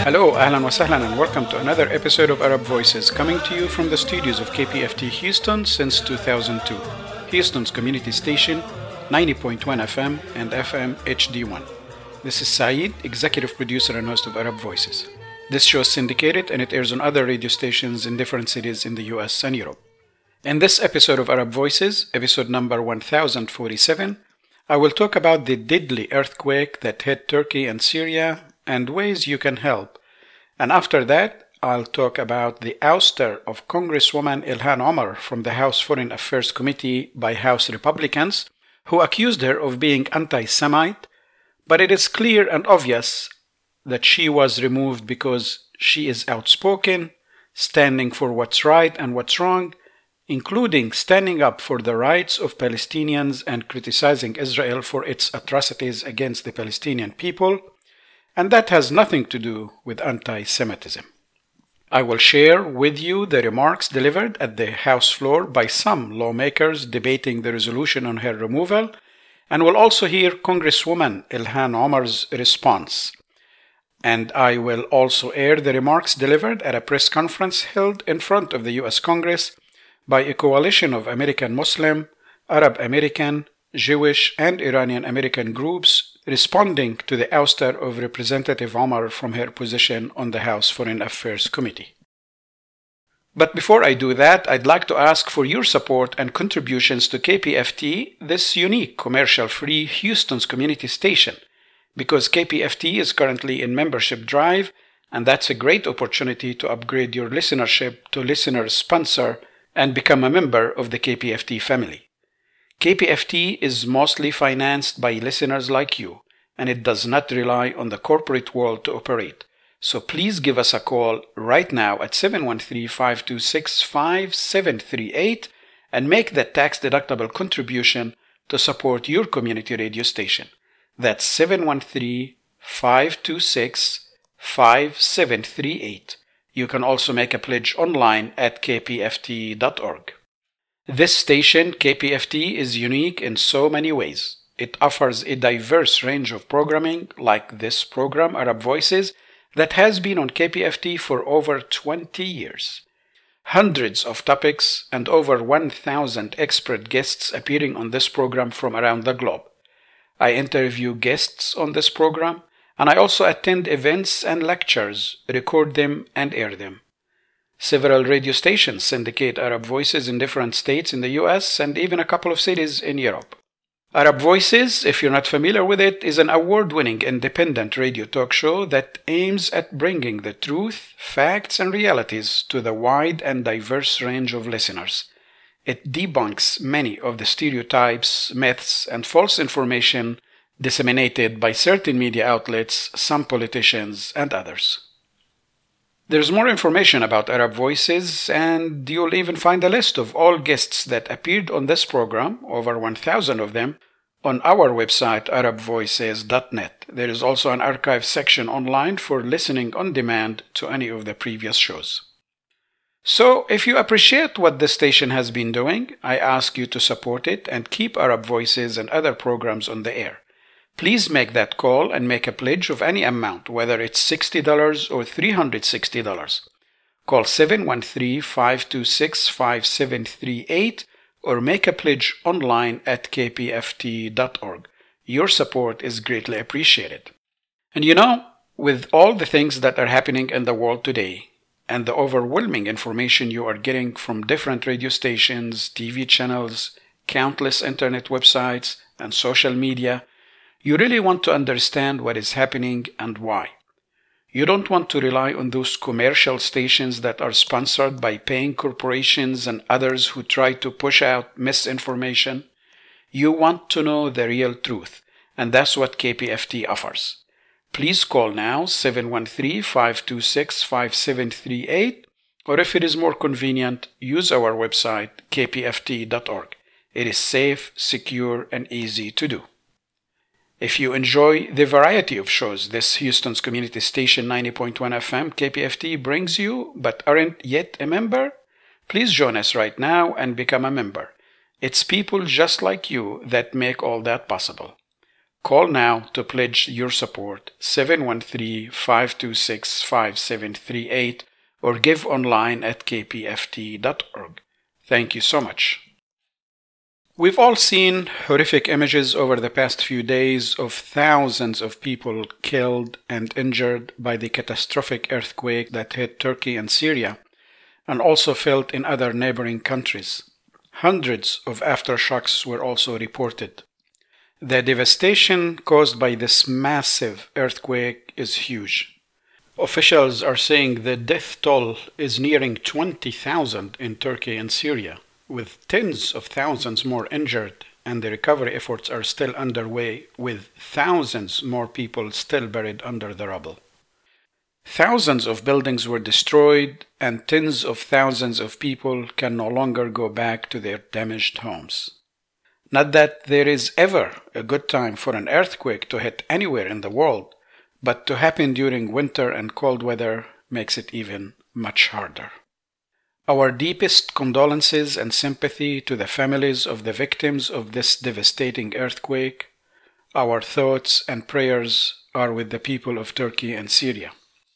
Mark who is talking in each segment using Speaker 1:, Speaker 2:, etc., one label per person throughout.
Speaker 1: Hello, ahlan wa sahlan, and welcome to another episode of Arab Voices, coming to you from the studios of KPFT Houston since 2002. Houston's community station, 90.1 FM and FM HD1. This is Saeed, executive producer and host of Arab Voices. This show is syndicated and it airs on other radio stations in different cities in the US and Europe. In this episode of Arab Voices, episode number 1047, I will talk about the deadly earthquake that hit Turkey and Syria and ways you can help. And after that, I'll talk about the ouster of Congresswoman Ilhan Omar from the House Foreign Affairs Committee by House Republicans, who accused her of being anti-Semite, but it is clear and obvious that she was removed because she is outspoken, standing for what's right and what's wrong, including standing up for the rights of Palestinians and criticizing Israel for its atrocities against the Palestinian people, and that has nothing to do with anti-Semitism. I will share with you the remarks delivered at the House floor by some lawmakers debating the resolution on her removal, and will also hear Congresswoman Ilhan Omar's response. And I will also air the remarks delivered at a press conference held in front of the US Congress by a coalition of American Muslim, Arab American, Jewish, and Iranian American groups responding to the ouster of Representative Omar from her position on the House Foreign Affairs Committee. But before I do that, I'd like to ask for your support and contributions to KPFT, this unique commercial-free Houston's community station, because KPFT is currently in membership drive, and that's a great opportunity to upgrade your listenership to listener sponsor and become a member of the KPFT family. KPFT is mostly financed by listeners like you, and it does not rely on the corporate world to operate. So please give us a call right now at 713-526-5738 and make that tax-deductible contribution to support your community radio station. That's 713-526-5738. You can also make a pledge online at kpft.org. This station, KPFT, is unique in so many ways. It offers a diverse range of programming, like this program, Arab Voices, that has been on KPFT for over 20 years. Hundreds of topics and over 1,000 expert guests appearing on this program from around the globe. I interview guests on this program, and I also attend events and lectures, record them, and air them. Several radio stations syndicate Arab Voices in different states in the US and even a couple of cities in Europe. Arab Voices, if you're not familiar with it, is an award-winning independent radio talk show that aims at bringing the truth, facts, and realities to the wide and diverse range of listeners. It debunks many of the stereotypes, myths, and false information disseminated by certain media outlets, some politicians, and others. There's more information about Arab Voices, and you'll even find a list of all guests that appeared on this program, over 1,000 of them, on our website, arabvoices.net. There is also an archive section online for listening on demand to any of the previous shows. So, if you appreciate what this station has been doing, I ask you to support it and keep Arab Voices and other programs on the air. Please make that call and make a pledge of any amount, whether it's $60 or $360. Call 713-526-5738 or make a pledge online at kpft.org. Your support is greatly appreciated. And with all the things that are happening in the world today, and the overwhelming information you are getting from different radio stations, TV channels, countless internet websites, and social media, you really want to understand what is happening and why. You don't want to rely on those commercial stations that are sponsored by paying corporations and others who try to push out misinformation. You want to know the real truth, and that's what KPFT offers. Please call now 713-526-5738, or if it is more convenient, use our website kpft.org. It is safe, secure, and easy to do. If you enjoy the variety of shows this Houston's community station 90.1 FM KPFT brings you but aren't yet a member, please join us right now and become a member. It's people just like you that make all that possible. Call now to pledge your support 713-526-5738 or give online at kpft.org. Thank you so much. We've all seen horrific images over the past few days of thousands of people killed and injured by the catastrophic earthquake that hit Turkey and Syria, and also felt in other neighboring countries. Hundreds of aftershocks were also reported. The devastation caused by this massive earthquake is huge. Officials are saying the death toll is nearing 20,000 in Turkey and Syria, with tens of thousands more injured, and the recovery efforts are still underway, with thousands more people still buried under the rubble. Thousands of buildings were destroyed, and tens of thousands of people can no longer go back to their damaged homes. Not that there is ever a good time for an earthquake to hit anywhere in the world, but to happen during winter and cold weather makes it even much harder. Our deepest condolences and sympathy to the families of the victims of this devastating earthquake. Our thoughts and prayers are with the people of Turkey and Syria.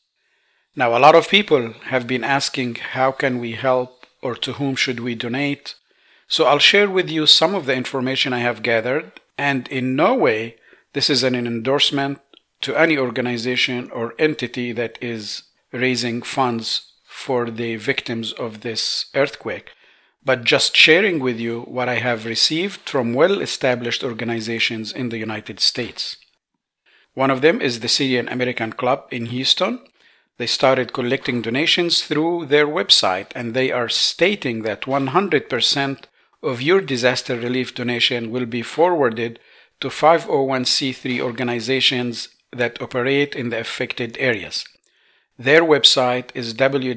Speaker 1: Now, a lot of people have been asking how can we help or to whom should we donate. So I'll share with you some of the information I have gathered, and in no way this is an endorsement to any organization or entity that is raising funds for the victims of this earthquake, but just sharing with you what I have received from well-established organizations in the United States. One of them is the Syrian American Club in Houston. They started collecting donations through their website, and they are stating that 100% of your disaster relief donation will be forwarded to 501c3 organizations that operate in the affected areas. Their website is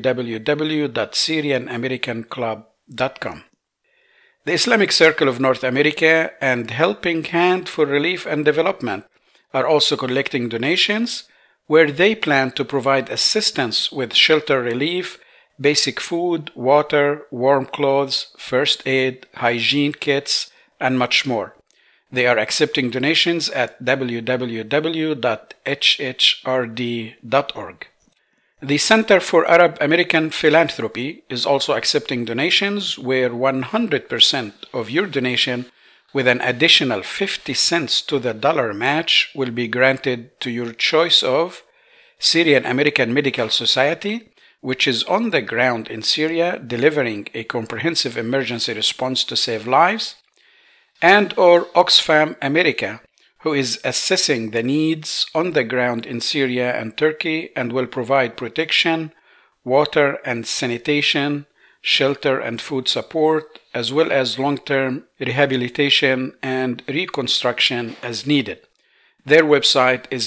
Speaker 1: www.syrianamericanclub.com. The Islamic Circle of North America and Helping Hand for Relief and Development are also collecting donations, where they plan to provide assistance with shelter relief, basic food, water, warm clothes, first aid, hygiene kits, and much more. They are accepting donations at www.hhrd.org. The Center for Arab American Philanthropy is also accepting donations, where 100% of your donation with an additional 50 cents to the dollar match will be granted to your choice of Syrian American Medical Society, which is on the ground in Syria delivering a comprehensive emergency response to save lives, and or Oxfam America, who is assessing the needs on the ground in Syria and Turkey and will provide protection, water and sanitation, shelter and food support, as well as long-term rehabilitation and reconstruction as needed. Their website is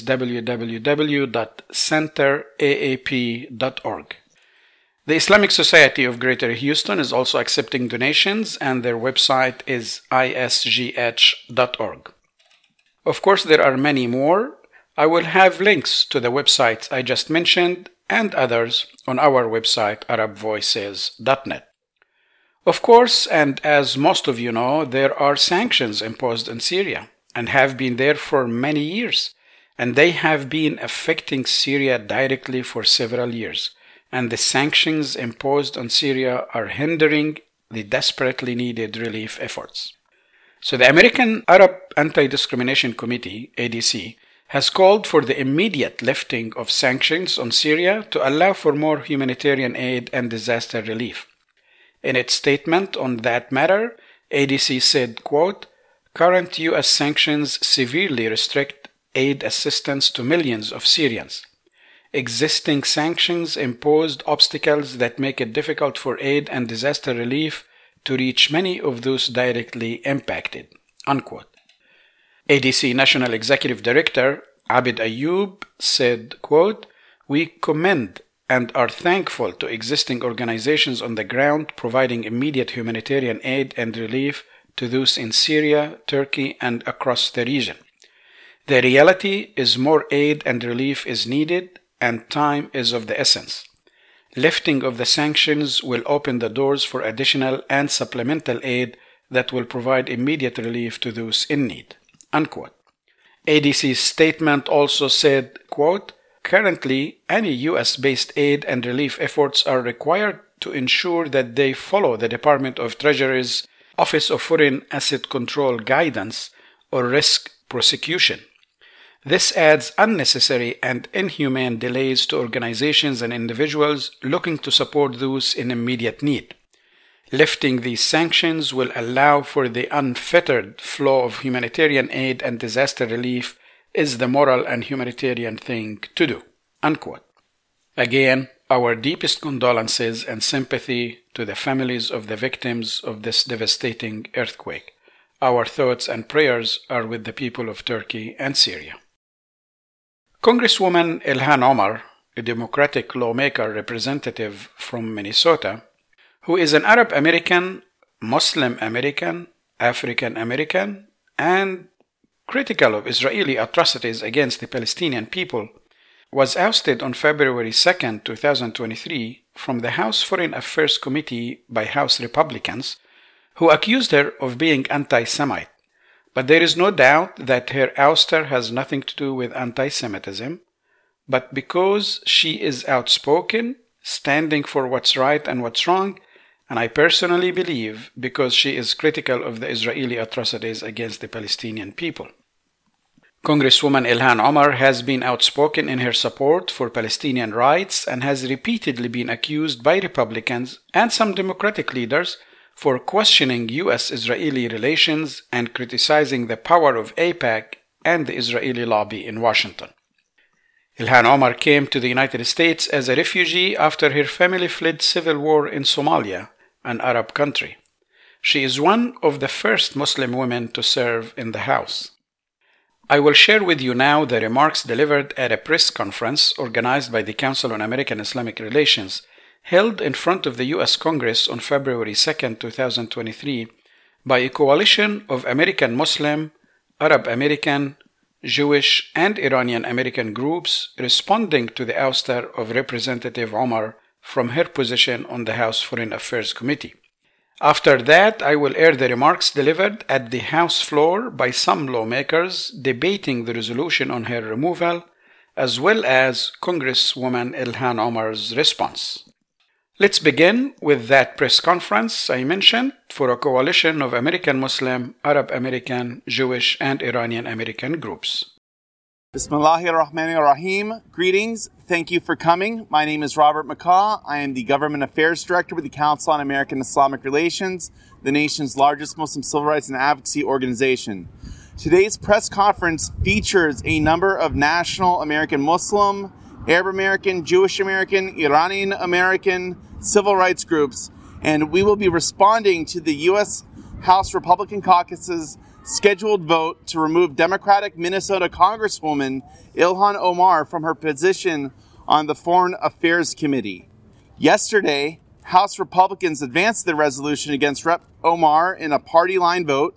Speaker 1: www.centeraap.org. The Islamic Society of Greater Houston is also accepting donations, and their website is isgh.org. Of course, there are many more. I will have links to the websites I just mentioned and others on our website, arabvoices.net. Of course, and as most of you know, there are sanctions imposed on Syria and have been there for many years, and they have been affecting Syria directly for several years. And the sanctions imposed on Syria are hindering the desperately needed relief efforts. So the American Arab Anti-Discrimination Committee, ADC, has called for the immediate lifting of sanctions on Syria to allow for more humanitarian aid and disaster relief. In its statement on that matter, ADC said, quote, "Current U.S. sanctions severely restrict aid assistance to millions of Syrians. Existing sanctions imposed obstacles that make it difficult for aid and disaster relief to reach many of those directly impacted." Unquote. ADC National Executive Director Abid Ayoub said, quote, "We commend and are thankful to existing organizations on the ground providing immediate humanitarian aid and relief to those in Syria, Turkey, and across the region. The reality is more aid and relief is needed, and time is of the essence. Lifting of the sanctions will open the doors for additional and supplemental aid that will provide immediate relief to those in need." Unquote. ADC's statement also said, quote, "Currently, any U.S.-based aid and relief efforts are required to ensure that they follow the Department of Treasury's Office of Foreign Asset Control guidance or risk prosecution. This adds unnecessary and inhumane delays to organizations and individuals looking to support those in immediate need. Lifting these sanctions will allow for the unfettered flow of humanitarian aid and disaster relief is the moral and humanitarian thing to do." Unquote. Again, our deepest condolences and sympathy to the families of the victims of this devastating earthquake. Our thoughts and prayers are with the people of Turkey and Syria. Congresswoman Ilhan Omar, a Democratic lawmaker representative from Minnesota, who is an Arab American, Muslim American, African American, and critical of Israeli atrocities against the Palestinian people, was ousted on February 2, 2023, from the House Foreign Affairs Committee by House Republicans, who accused her of being anti-Semite. But there is no doubt that her ouster has nothing to do with anti-Semitism, but because she is outspoken, standing for what's right and what's wrong, and I personally believe because she is critical of the Israeli atrocities against the Palestinian people. Congresswoman Ilhan Omar has been outspoken in her support for Palestinian rights and has repeatedly been accused by Republicans and some Democratic leaders for questioning U.S.-Israeli relations and criticizing the power of AIPAC and the Israeli lobby in Washington. Ilhan Omar came to the United States as a refugee after her family fled civil war in Somalia, an Arab country. She is one of the first Muslim women to serve in the House. I will share with you now the remarks delivered at a press conference organized by the Council on American-Islamic Relations, held in front of the U.S. Congress on February 2, 2023, by a coalition of American Muslim, Arab American, Jewish, and Iranian American groups responding to the ouster of Representative Omar from her position on the House Foreign Affairs Committee. After that, I will air the remarks delivered at the House floor by some lawmakers debating the resolution on her removal, as well as Congresswoman Ilhan Omar's response. Let's begin with that press conference I mentioned for a coalition of American Muslim, Arab American, Jewish, and Iranian American groups.
Speaker 2: Bismillahirrahmanirrahim. Greetings. Thank you for coming. My name is Robert McCaw. I am the Government Affairs Director with the Council on American-Islamic Relations, the nation's largest Muslim civil rights and advocacy organization. Today's press conference features a number of national American Muslim, Arab American, Jewish American, Iranian American civil rights groups, and we will be responding to the U.S. House Republican Caucus's scheduled vote to remove Democratic Minnesota Congresswoman Ilhan Omar from her position on the Foreign Affairs Committee. Yesterday, House Republicans advanced the resolution against Rep. Omar in a party line vote,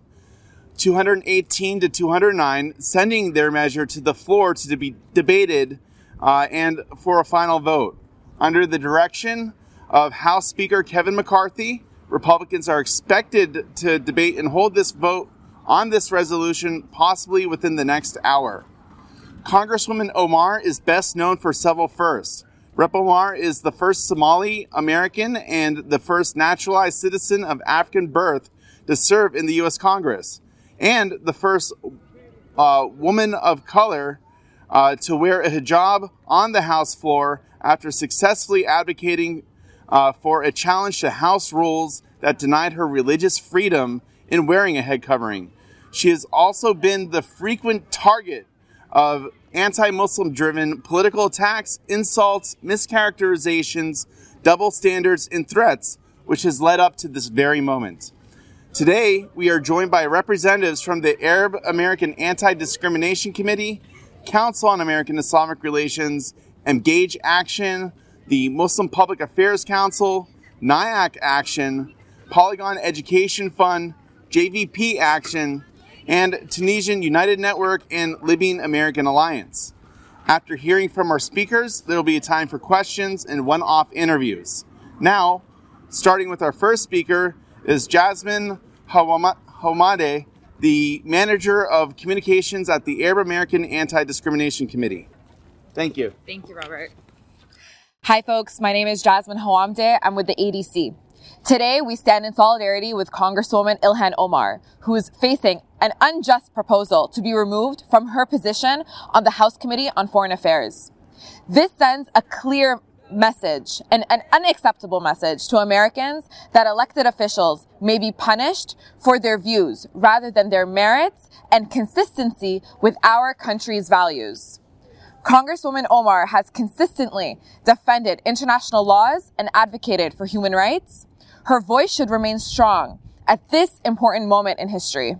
Speaker 2: 218 to 209, sending their measure to the floor to be debated and for a final vote. Under the direction of House Speaker Kevin McCarthy, Republicans are expected to debate and hold this vote on this resolution possibly within the next hour. Congresswoman Omar is best known for several firsts. Rep. Omar is the first Somali American and the first naturalized citizen of African birth to serve in the U.S. Congress, and the first woman of color to wear a hijab on the House floor after successfully advocating for a challenge to House rules that denied her religious freedom in wearing a head covering. She has also been the frequent target of anti-Muslim driven political attacks, insults, mischaracterizations, double standards, and threats, which has led up to this very moment. Today, we are joined by representatives from the Arab American Anti-Discrimination Committee, Council on American-Islamic Relations, Engage Action, the Muslim Public Affairs Council, NIAC Action, Polygon Education Fund, JVP Action, and Tunisian United Network and Libyan American Alliance. After hearing from our speakers, there will be a time for questions and one-off interviews. Now, starting with our first speaker is Jasmine Houmadeh, the Manager of Communications at the Arab American Anti-Discrimination Committee. Thank you.
Speaker 3: Thank you, Robert.
Speaker 4: Hi, folks. My name is Jasmine Hawamde. I'm with the ADC. Today, we stand in solidarity with Congresswoman Ilhan Omar, who is facing an unjust proposal to be removed from her position on the House Committee on Foreign Affairs. This sends a clear message, an unacceptable message to Americans that elected officials may be punished for their views rather than their merits and consistency with our country's values. Congresswoman Omar has consistently defended international laws and advocated for human rights. Her voice should remain strong at this important moment in history.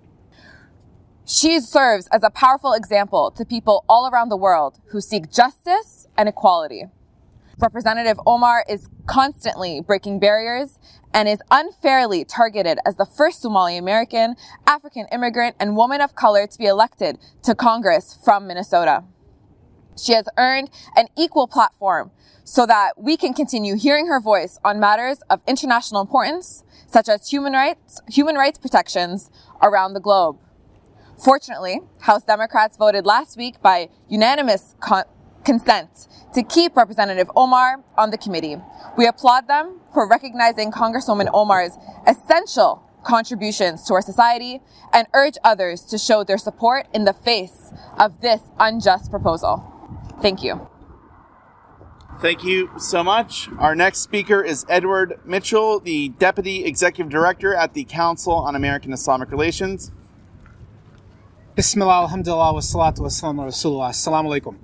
Speaker 4: She serves as a powerful example to people all around the world who seek justice and equality. Representative Omar is constantly breaking barriers and is unfairly targeted as the first Somali American, African immigrant, and woman of color to be elected to Congress from Minnesota. She has earned an equal platform so that we can continue hearing her voice on matters of international importance, such as human rights protections around the globe. Fortunately, House Democrats voted last week by unanimous consent to keep Representative Omar on the committee. We applaud them for recognizing Congresswoman Omar's essential contributions to our society and urge others to show their support in the face of this unjust proposal. Thank you.
Speaker 2: Thank you so much. Our next speaker is Edward Mitchell, the Deputy Executive Director at the Council on American Islamic Relations.
Speaker 5: Bismillah, alhamdulillah, wa salatu wa salam ala rasulullah. Assalamu alaikum.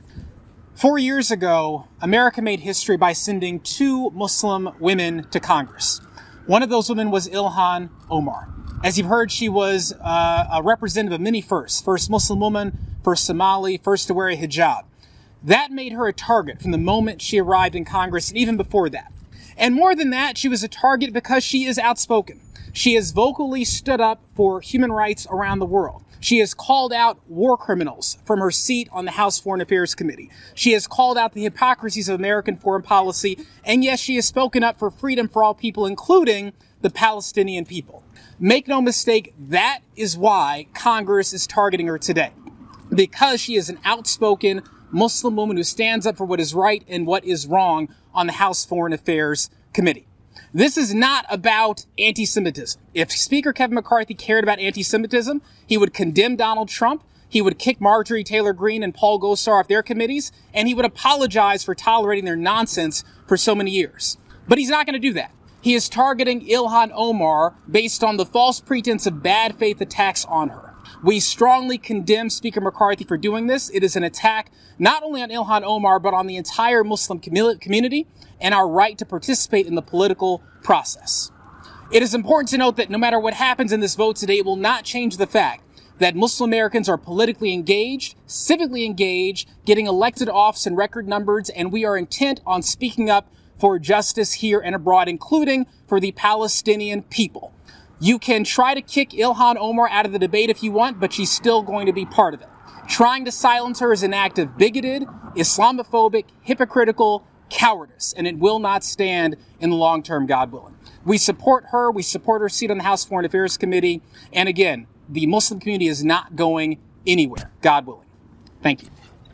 Speaker 5: 4 years ago, America made history by sending 2 Muslim women to Congress. One of those women was Ilhan Omar. As you've heard, she was a representative of many firsts. First Muslim woman, first Somali, first to wear a hijab. That made her a target from the moment she arrived in Congress and even before that. And more than that, she was a target because she is outspoken. She has vocally stood up for human rights around the world. She has called out war criminals from her seat on the House Foreign Affairs Committee. She has called out the hypocrisies of American foreign policy. And yes, she has spoken up for freedom for all people, including the Palestinian people. Make no mistake, that is why Congress is targeting her today. Because she is an outspoken Muslim woman who stands up for what is right and what is wrong on the House Foreign Affairs Committee. This is not about anti-Semitism. If Speaker Kevin McCarthy cared about anti-Semitism, he would condemn Donald Trump, he would kick Marjorie Taylor Greene and Paul Gosar off their committees, and he would apologize for tolerating their nonsense for so many years. But he's not going to do that. He is targeting Ilhan Omar based on the false pretense of bad faith attacks on her. We strongly condemn Speaker McCarthy for doing this. It is an attack not only on Ilhan Omar, but on the entire Muslim community and our right to participate in the political process. It is important to note that no matter what happens in this vote today, it will not change the fact that Muslim Americans are politically engaged, civically engaged, getting elected to office in record numbers, and we are intent on speaking up for justice here and abroad, including for the Palestinian people. You can try to kick Ilhan Omar out of the debate if you want, but she's still going to be part of it. Trying to silence her is an act of bigoted, Islamophobic, hypocritical cowardice, and it will not stand in the long term, God willing. We support her. We support her seat on the House Foreign Affairs Committee. And again, the Muslim community is not going anywhere, God willing. Thank you.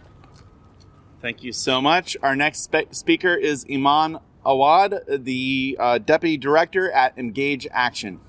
Speaker 2: Thank you so much. Our next speaker is Iman Awad, the Deputy Director at Engage Action.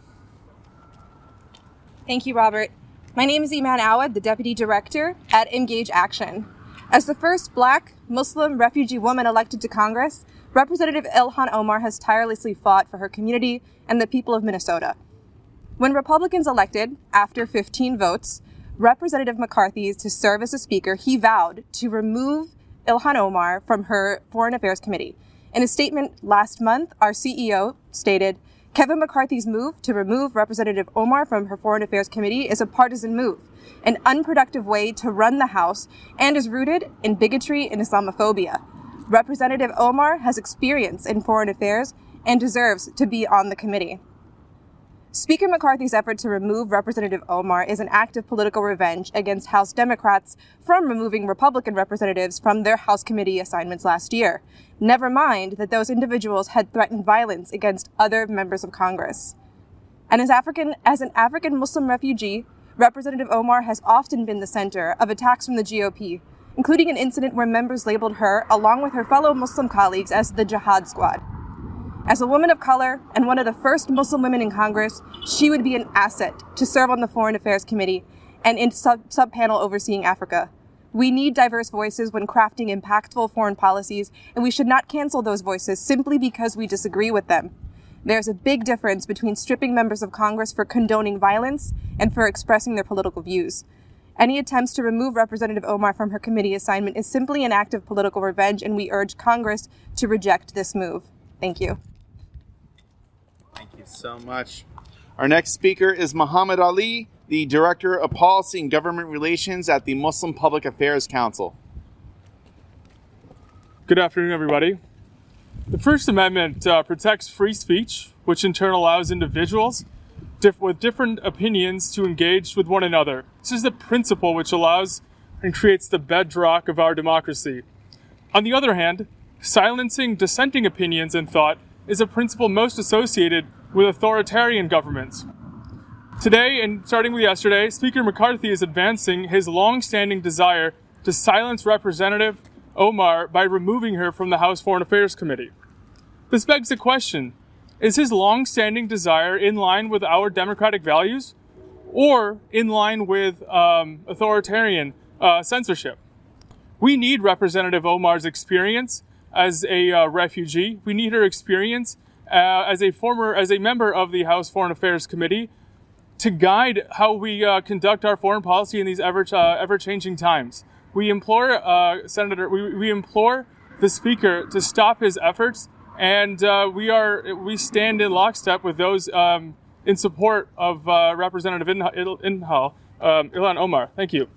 Speaker 6: Thank you, Robert. My name is Iman Awad, the Deputy Director at Engage Action. As the first Black Muslim refugee woman elected to Congress, Representative Ilhan Omar has tirelessly fought for her community and the people of Minnesota. When Republicans elected, after 15 votes, Representative McCarthy to serve as a speaker, he vowed to remove Ilhan Omar from her Foreign Affairs Committee. In a statement last month, our CEO stated, Kevin McCarthy's move to remove Representative Omar from her Foreign Affairs Committee is a partisan move, an unproductive way to run the House, and is rooted in bigotry and Islamophobia. Representative Omar has experience in foreign affairs and deserves to be on the committee. Speaker McCarthy's effort to remove Representative Omar is an act of political revenge against House Democrats from removing Republican representatives from their House committee assignments last year. Never mind that those individuals had threatened violence against other members of Congress. And as an African Muslim refugee Representative Omar has often been the center of attacks from the GOP, including an incident where members labeled her, along with her fellow Muslim colleagues, as the Jihad Squad. As a woman of color and one of the first Muslim women in Congress, she would be an asset to serve on the Foreign Affairs Committee and in sub-panel overseeing Africa. We need diverse voices when crafting impactful foreign policies, and we should not cancel those voices simply because we disagree with them. There's a big difference between stripping members of Congress for condoning violence and for expressing their political views. Any attempts to remove Representative Omar from her committee assignment is simply an act of political revenge, and we urge Congress to reject this move. Thank you.
Speaker 2: Thank you so much. Our next speaker is Muhammad Ali, the Director of Policy and Government Relations at the Muslim Public Affairs Council.
Speaker 3: Good afternoon, everybody. The First Amendment protects free speech, which in turn allows individuals with different opinions to engage with one another. This is the principle which allows and creates the bedrock of our democracy. On the other hand, silencing dissenting opinions and thought is a principle most associated with authoritarian governments. Today, and starting with yesterday, Speaker McCarthy is advancing his long-standing desire to silence Representative Omar by removing her from the House Foreign Affairs Committee. This begs the question, is his long-standing desire in line with our democratic values or in line with authoritarian censorship? We need Representative Omar's experience as a refugee. We need her experience as a member of the House Foreign Affairs Committee to guide how we conduct our foreign policy in these ever-changing times. We implore we implore the Speaker to stop his efforts, and we stand in lockstep with those in support of Representative Ilhan Omar. Thank you.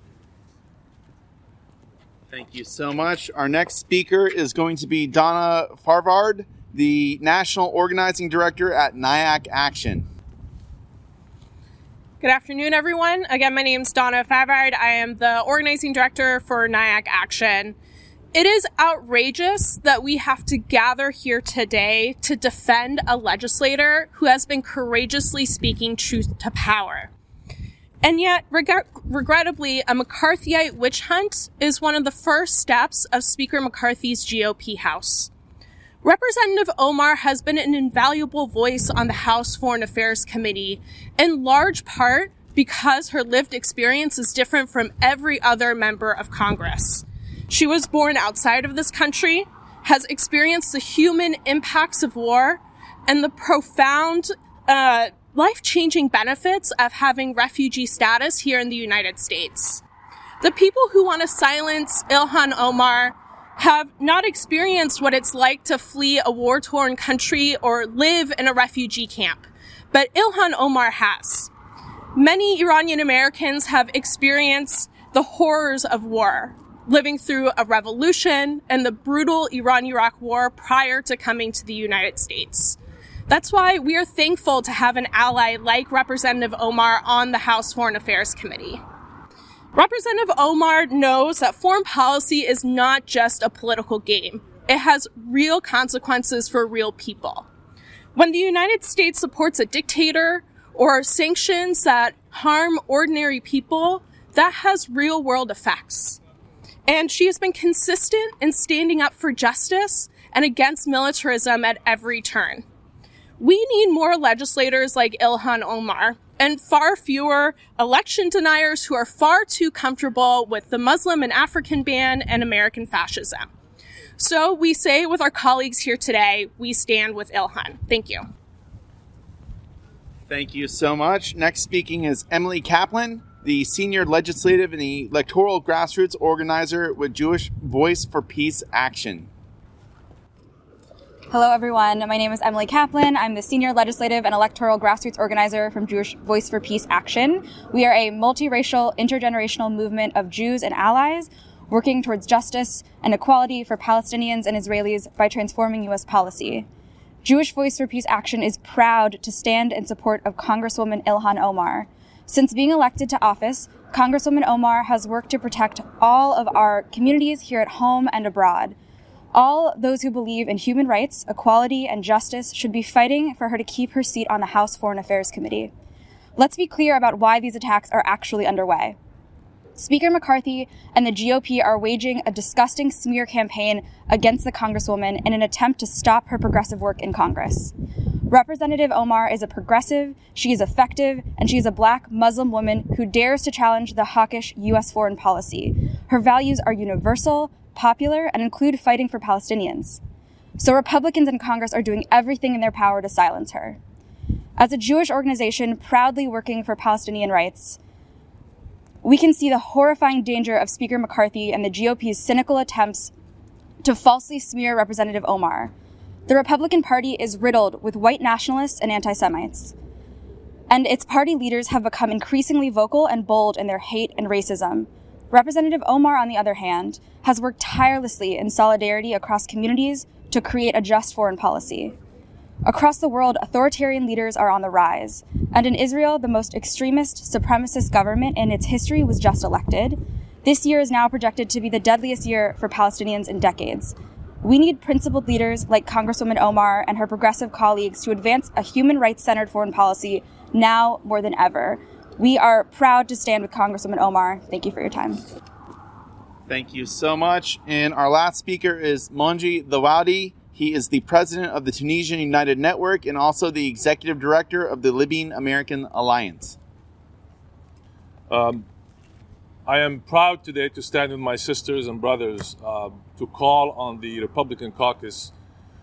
Speaker 2: Thank you so much. Our next speaker is going to be Donna Farvard, the National Organizing Director at NIAC Action.
Speaker 7: Good afternoon, everyone. Again, my name is Donna Favard. I am the Organizing Director for NIAC Action. It is outrageous that we have to gather here today to defend a legislator who has been courageously speaking truth to power. And yet, regrettably, a McCarthyite witch hunt is one of the first steps of Speaker McCarthy's GOP House. Representative Omar has been an invaluable voice on the House Foreign Affairs Committee, in large part because her lived experience is different from every other member of Congress. She was born outside of this country, has experienced the human impacts of war, and the profound, life-changing benefits of having refugee status here in the United States. The people who want to silence Ilhan Omar have not experienced what it's like to flee a war-torn country or live in a refugee camp, but Ilhan Omar has. Many Iranian Americans have experienced the horrors of war, living through a revolution and the brutal Iran-Iraq war prior to coming to the United States. That's why we are thankful to have an ally like Representative Omar on the House Foreign Affairs Committee. Representative Omar knows that foreign policy is not just a political game. It has real consequences for real people. When the United States supports a dictator or sanctions that harm ordinary people, that has real-world effects. And she has been consistent in standing up for justice and against militarism at every turn. We need more legislators like Ilhan Omar and far fewer election deniers who are far too comfortable with the Muslim and African ban and American fascism. So we say with our colleagues here today, we stand with Ilhan. Thank you.
Speaker 2: Thank you so much. Next speaking is Emily Kaplan, the Senior Legislative and Electoral Grassroots Organizer with Jewish Voice for Peace Action.
Speaker 8: Hello, everyone. My name is Emily Kaplan. I'm the Senior Legislative and Electoral Grassroots Organizer from Jewish Voice for Peace Action. We are a multiracial, intergenerational movement of Jews and allies working towards justice and equality for Palestinians and Israelis by transforming U.S. policy. Jewish Voice for Peace Action is proud to stand in support of Congresswoman Ilhan Omar. Since being elected to office, Congresswoman Omar has worked to protect all of our communities here at home and abroad. All those who believe in human rights, equality, and justice should be fighting for her to keep her seat on the House Foreign Affairs Committee. Let's be clear about why these attacks are actually underway. Speaker McCarthy and the GOP are waging a disgusting smear campaign against the Congresswoman in an attempt to stop her progressive work in Congress. Representative Omar is a progressive, she is effective, and she is a Black Muslim woman who dares to challenge the hawkish U.S. foreign policy. Her values are universal, popular, and include fighting for Palestinians. So Republicans in Congress are doing everything in their power to silence her. As a Jewish organization proudly working for Palestinian rights, we can see the horrifying danger of Speaker McCarthy and the GOP's cynical attempts to falsely smear Representative Omar. The Republican Party is riddled with white nationalists and anti-Semites, and its party leaders have become increasingly vocal and bold in their hate and racism. Representative Omar, on the other hand, has worked tirelessly in solidarity across communities to create a just foreign policy. Across the world, authoritarian leaders are on the rise, and in Israel, the most extremist, supremacist government in its history was just elected. This year is now projected to be the deadliest year for Palestinians in decades. We need principled leaders like Congresswoman Omar and her progressive colleagues to advance a human rights-centered foreign policy now more than ever. We are proud to stand with Congresswoman Omar. Thank you for your time.
Speaker 2: Thank you so much. And our last speaker is Monji Thawadi. He is the president of the Tunisian United Network and also the executive director of the Libyan American Alliance.
Speaker 9: I am proud today to stand with my sisters and brothers to call on the Republican caucus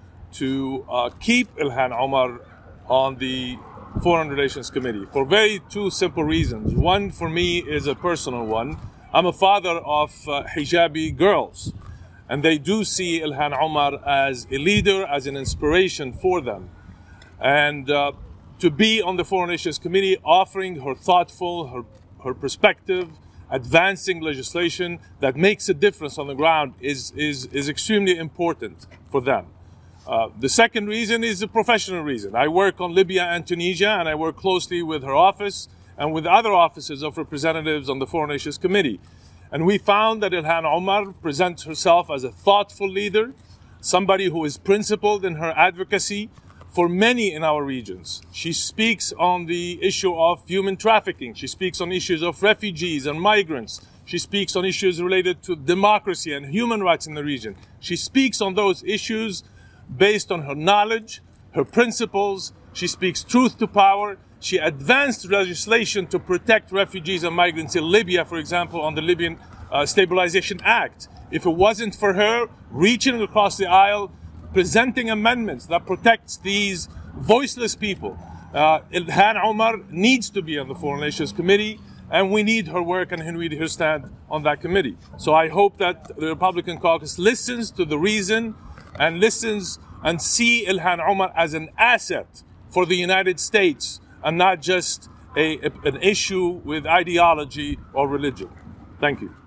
Speaker 9: to keep Ilhan Omar on the Foreign Relations Committee for two simple reasons. One, for me, is a personal one. I'm a father of hijabi girls, and they do see Ilhan Omar as a leader, as an inspiration for them. And to be on the Foreign Relations Committee, offering her thoughtful, her perspective, advancing legislation that makes a difference on the ground is extremely important for them. The second reason is a professional reason. I work on Libya and Tunisia, and I work closely with her office and with other offices of representatives on the Foreign Relations Committee. And we found that Ilhan Omar presents herself as a thoughtful leader, somebody who is principled in her advocacy for many in our regions. She speaks on the issue of human trafficking. She speaks on issues of refugees and migrants. She speaks on issues related to democracy and human rights in the region. She speaks on those issues based on her knowledge, her principles. She speaks truth to power. She advanced legislation to protect refugees and migrants in Libya, for example, on the Libyan Stabilization Act. If it wasn't for her reaching across the aisle, presenting amendments that protects these voiceless people, Ilhan Omar needs to be on the Foreign Relations Committee, and we need her work and we need her stand on that committee. So I hope that the Republican caucus listens to the reason and listens and see Ilhan Omar as an asset for the United States and not just an issue with ideology or religion. Thank you.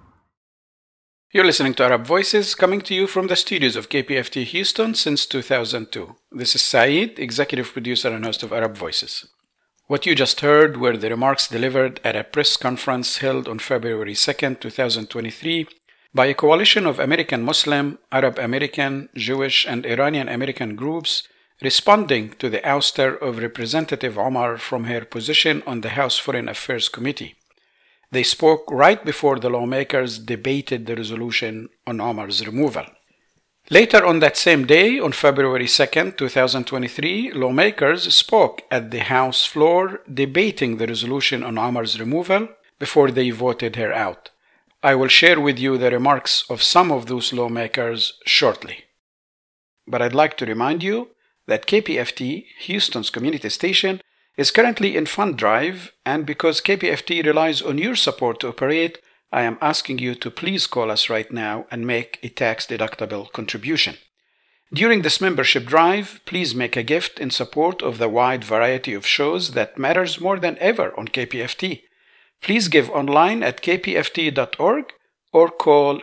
Speaker 1: You're listening to Arab Voices, coming to you from the studios of KPFT Houston since 2002. This is Saeed, executive producer and host of Arab Voices. What you just heard were the remarks delivered at a press conference held on February 2nd, 2023, by a coalition of American Muslim, Arab American, Jewish, and Iranian American groups responding to the ouster of Representative Omar from her position on the House Foreign Affairs Committee. They spoke right before the lawmakers debated the resolution on Omar's removal. Later on that same day, on February 2nd, 2023, lawmakers spoke at the House floor debating the resolution on Omar's removal before they voted her out. I will share with you the remarks of some of those lawmakers shortly. But I'd like to remind you that KPFT, Houston's community station, is currently in fund drive, and because KPFT relies on your support to operate, I am asking you to please call us right now and make a tax-deductible contribution. During this membership drive, please make a gift in support of the wide variety of shows that matters more than ever on KPFT. Please give online at kpft.org or call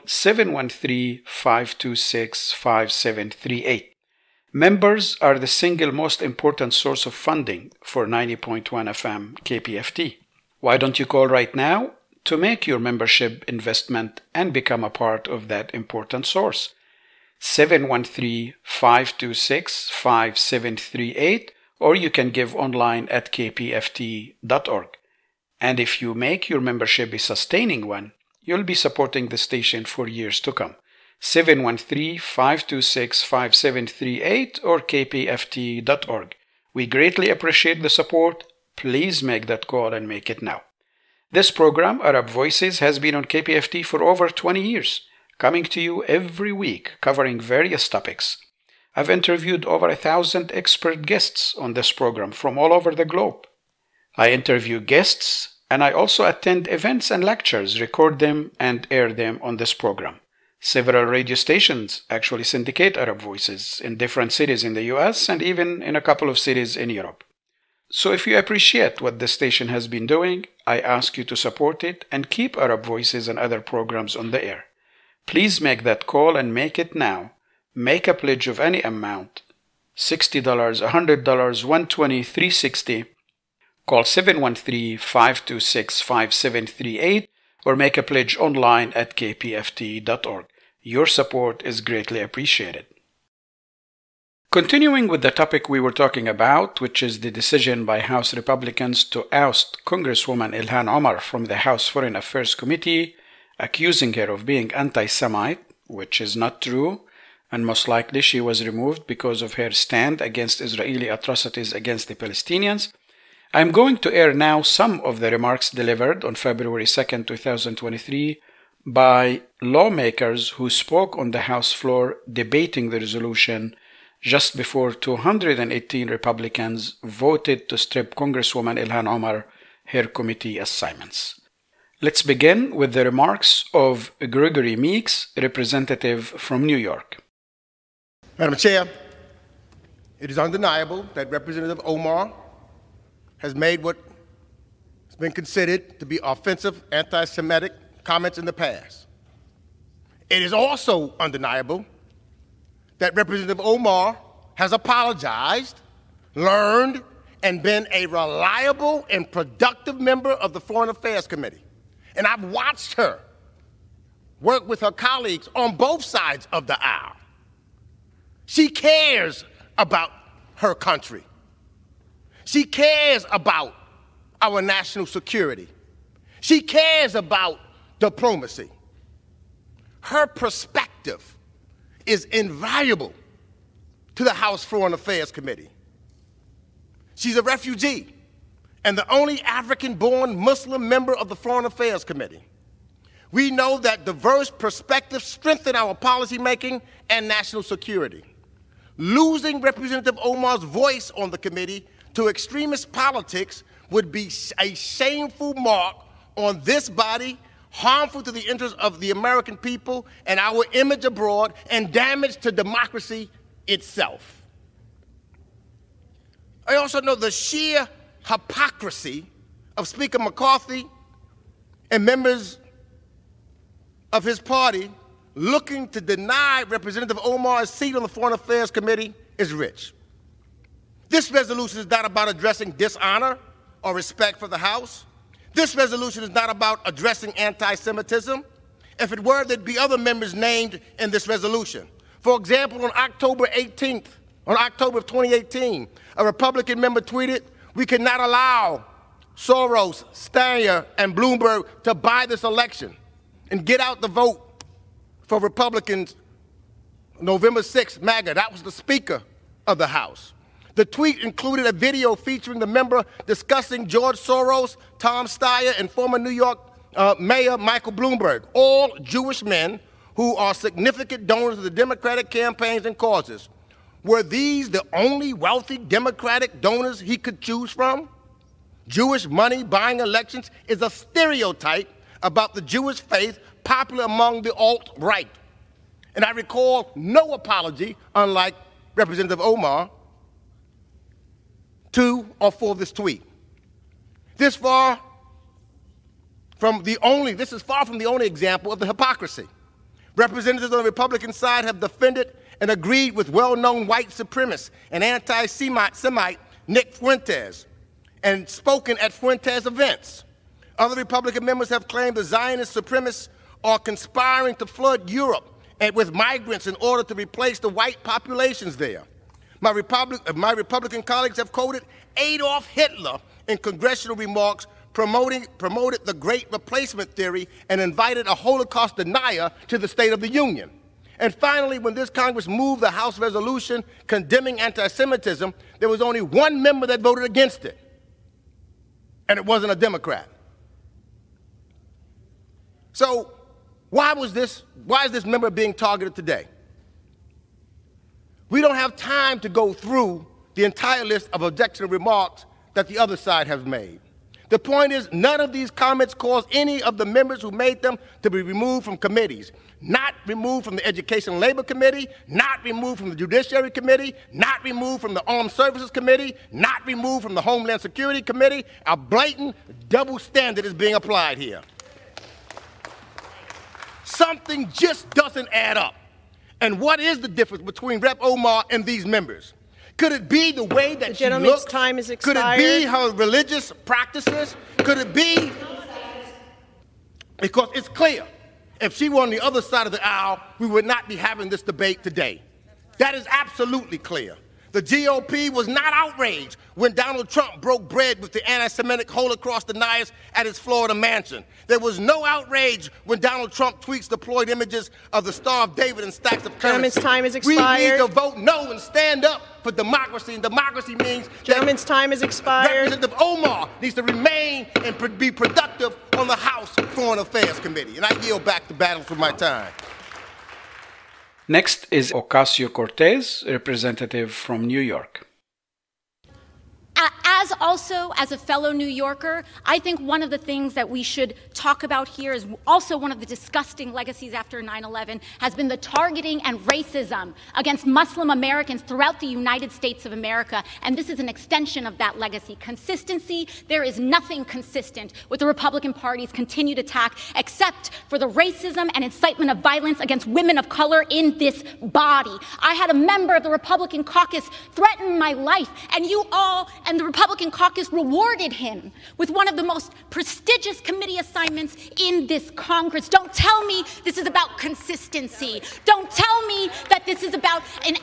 Speaker 1: 713-526-5738. Members are the single most important source of funding for 90.1 FM KPFT. Why don't you call right now to make your membership investment and become a part of that important source? 713-526-5738 or you can give online at kpft.org. And if you make your membership a sustaining one, you'll be supporting the station for years to come. 713-526-5738 or kpft.org. We greatly appreciate the support. Please make that call and make it now. This program, Arab Voices, has been on KPFT for over 20 years, coming to you every week, covering various topics. I've interviewed over 1,000 expert guests on this program from all over the globe. I interview guests, and I also attend events and lectures, record them, and air them on this program. Several radio stations actually syndicate Arab Voices in different cities in the US and even in a couple of cities in Europe. So if you appreciate what the station has been doing, I ask you to support it and keep Arab Voices and other programs on the air. Please make that call and make it now. Make a pledge of any amount, $60, $100, $120, $360. Call 713-526-5738 or make a pledge online at kpft.org. Your support is greatly appreciated. Continuing with the topic we were talking about, which is the decision by House Republicans to oust Congresswoman Ilhan Omar from the House Foreign Affairs Committee, accusing her of being anti-Semite, which is not true, and most likely she was removed because of her stand against Israeli atrocities against the Palestinians. I'm going to air now some of the remarks delivered on February 2, 2023 by lawmakers who spoke on the House floor debating the resolution just before 218 Republicans voted to strip Congresswoman Ilhan Omar her committee assignments. Let's begin with the remarks of Gregory Meeks, representative from New York.
Speaker 10: Madam Chair, it is undeniable that Representative Omar has made what has been considered to be offensive anti-Semitic comments in the past. It is also undeniable that Representative Omar has apologized, learned, and been a reliable and productive member of the Foreign Affairs Committee. And I've watched her work with her colleagues on both sides of the aisle. She cares about her country. She cares about our national security. She cares about diplomacy. Her perspective is invaluable to the House Foreign Affairs Committee. She's a refugee and the only African-born Muslim member of the Foreign Affairs Committee. We know that diverse perspectives strengthen our policymaking and national security. Losing Representative Omar's voice on the committee to extremist politics would be a shameful mark on this body, harmful to the interests of the American people and our image abroad, and damage to democracy itself. I also know the sheer hypocrisy of Speaker McCarthy and members of his party looking to deny Representative Omar a seat on the Foreign Affairs Committee is rich. This resolution is not about addressing dishonor or respect for the House. This resolution is not about addressing anti-Semitism. If it were, there'd be other members named in this resolution. For example, on October of 2018, a Republican member tweeted, "We cannot allow Soros, Steyer, and Bloomberg to buy this election and get out the vote for Republicans November 6th, MAGA." That was the Speaker of the House. The tweet included a video featuring the member discussing George Soros, Tom Steyer, and former New York Mayor Michael Bloomberg, all Jewish men who are significant donors of the Democratic campaigns and causes. Were these the only wealthy Democratic donors he could choose from? Jewish money buying elections is a stereotype about the Jewish faith popular among the alt-right. And I recall no apology, unlike Representative Omar, to or for this tweet. This is far from the only example of the hypocrisy. Representatives on the Republican side have defended and agreed with well-known white supremacist and anti-Semite Nick Fuentes and spoken at Fuentes events. Other Republican members have claimed the Zionist supremacists are conspiring to flood Europe and with migrants in order to replace the white populations there. My Republican colleagues have quoted Adolf Hitler in congressional remarks promoted the Great Replacement theory and invited a Holocaust denier to the State of the Union. And finally, when this Congress moved the House resolution condemning anti-Semitism, there was only one member that voted against it, and it wasn't a Democrat. So why is this member being targeted today? We don't have time to go through the entire list of objectionable remarks that the other side has made. The point is, none of these comments caused any of the members who made them to be removed from committees. Not removed from the Education and Labor Committee, not removed from the Judiciary Committee, not removed from the Armed Services Committee, not removed from the Homeland Security Committee. A blatant double standard is being applied here. Something just doesn't add up. And what is the difference between Rep. Omar and these members? Could it be the way that she looks?
Speaker 11: Time is expired.
Speaker 10: Could it be her religious practices? Could it be? Because it's clear, if she were on the other side of the aisle, we would not be having this debate today. That is absolutely clear. The GOP was not outraged when Donald Trump broke bread with the anti-Semitic Holocaust deniers at his Florida mansion. There was no outrage when Donald Trump tweets deployed images of the Star of David and stacks of currency.
Speaker 11: Gentleman's time is expired.
Speaker 10: We need to vote no and stand up for democracy. And democracy means
Speaker 11: Gentleman's time is expired.
Speaker 10: Representative Omar needs to remain and be productive on the House Foreign Affairs Committee. And I yield back the battle for my time.
Speaker 1: Next is Ocasio-Cortez, representative from New York.
Speaker 12: As a fellow New Yorker, I think one of the things that we should talk about here is also one of the disgusting legacies after 9/11 has been the targeting and racism against Muslim Americans throughout the United States of America. And this is an extension of that legacy. Consistency, there is nothing consistent with the Republican Party's continued attack except for the racism and incitement of violence against women of color in this body. I had a member of the Republican caucus threaten my life, and you all and the Republican caucus rewarded him with one of the most prestigious committee assignments in this Congress. Don't tell me this is about consistency. Don't tell me that this is about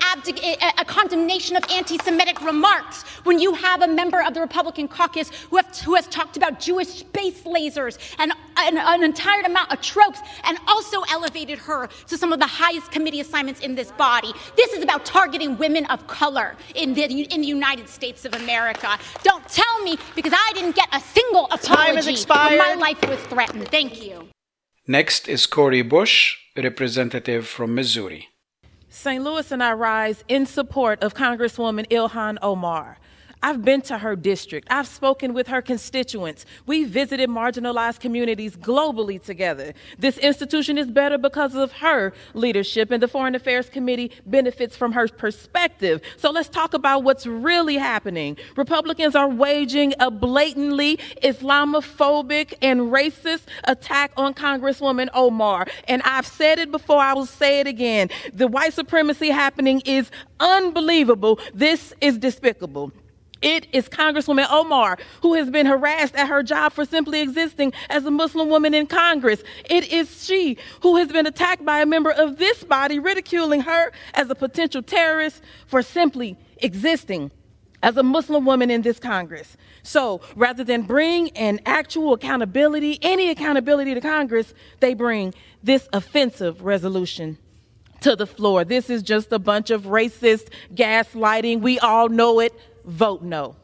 Speaker 12: a condemnation of anti-Semitic remarks when you have a member of the Republican caucus who has talked about Jewish space lasers and an entire amount of tropes and also elevated her to some of the highest committee assignments in this body. This is about targeting women of color in the United States of America. Don't tell me, because I didn't get a single apology when my life was threatened. Thank you.
Speaker 1: Next is Cori Bush, representative from Missouri.
Speaker 13: St. Louis and I rise in support of Congresswoman Ilhan Omar. I've been to her district. I've spoken with her constituents. We visited marginalized communities globally together. This institution is better because of her leadership, and the Foreign Affairs Committee benefits from her perspective. So let's talk about what's really happening. Republicans are waging a blatantly Islamophobic and racist attack on Congresswoman Omar. And I've said it before, I will say it again. The white supremacy happening is unbelievable. This is despicable. It is Congresswoman Omar who has been harassed at her job for simply existing as a Muslim woman in Congress. It is she who has been attacked by a member of this body, ridiculing her as a potential terrorist for simply existing as a Muslim woman in this Congress. So rather than bring an actual accountability, any accountability to Congress, they bring this offensive resolution to the floor. This is just a bunch of racist gaslighting. We all know it. Vote no.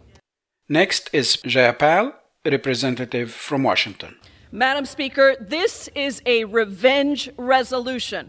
Speaker 1: Next is Jayapal, representative from Washington.
Speaker 14: Madam Speaker, this is a revenge resolution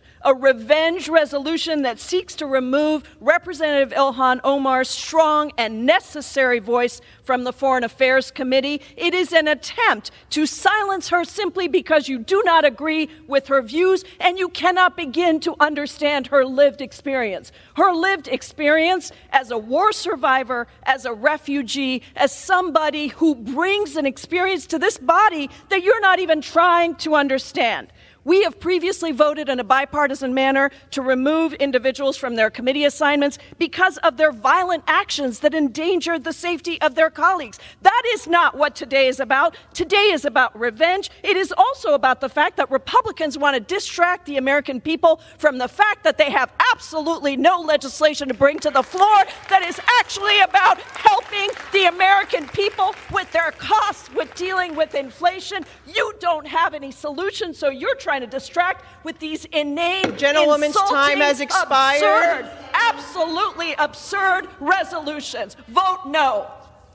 Speaker 14: that seeks to remove Representative Ilhan Omar's strong and necessary voice from the Foreign Affairs Committee. It is an attempt to silence her simply because you do not agree with her views and you cannot begin to understand her lived experience. Her lived experience as a war survivor, as a refugee, as somebody who brings an experience to this body that you're not even trying to understand. We have previously voted in a bipartisan manner to remove individuals from their committee assignments because of their violent actions that endangered the safety of their colleagues. That is not what today is about. Today is about revenge. It is also about the fact that Republicans want to distract the American people from the fact that they have absolutely no legislation to bring to the floor that is actually about helping the American people with their costs, with dealing with inflation. You don't have any solutions, so you're trying to distract with these inane,
Speaker 11: Gentlewoman's time has expired.
Speaker 14: Absurd, absolutely absurd resolutions. Vote no.